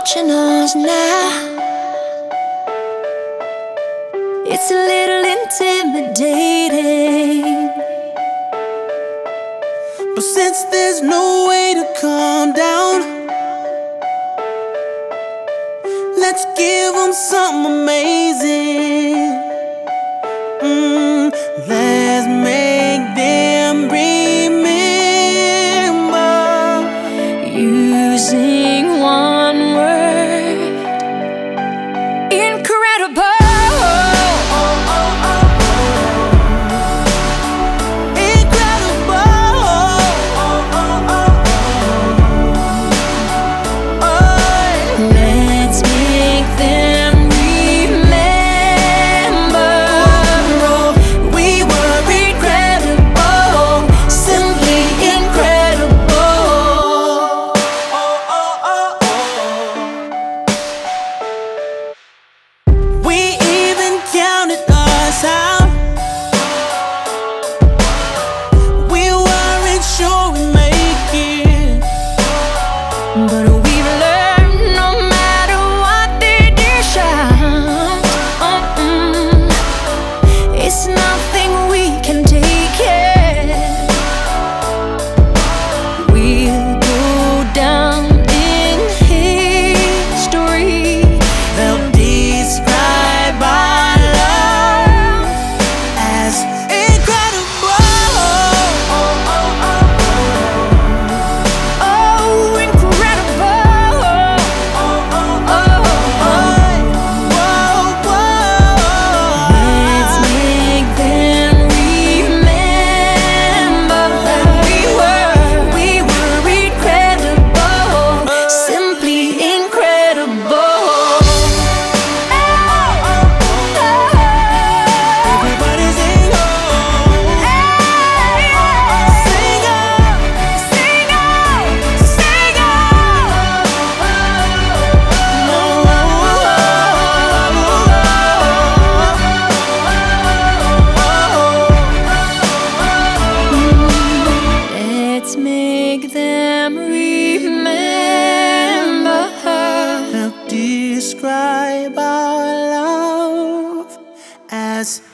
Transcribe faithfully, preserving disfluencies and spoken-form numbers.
watching us now. It's a little intimidating, but since there's no way to calm down, let's give them something amazing. mm, Let's make them remember. using one word: incredible. But we've learned no matter what they dish out, mm-mm, it's nothing we can take it. We'll go down in history. They'll describe our love as incredible. Make them remember. Help describe our love as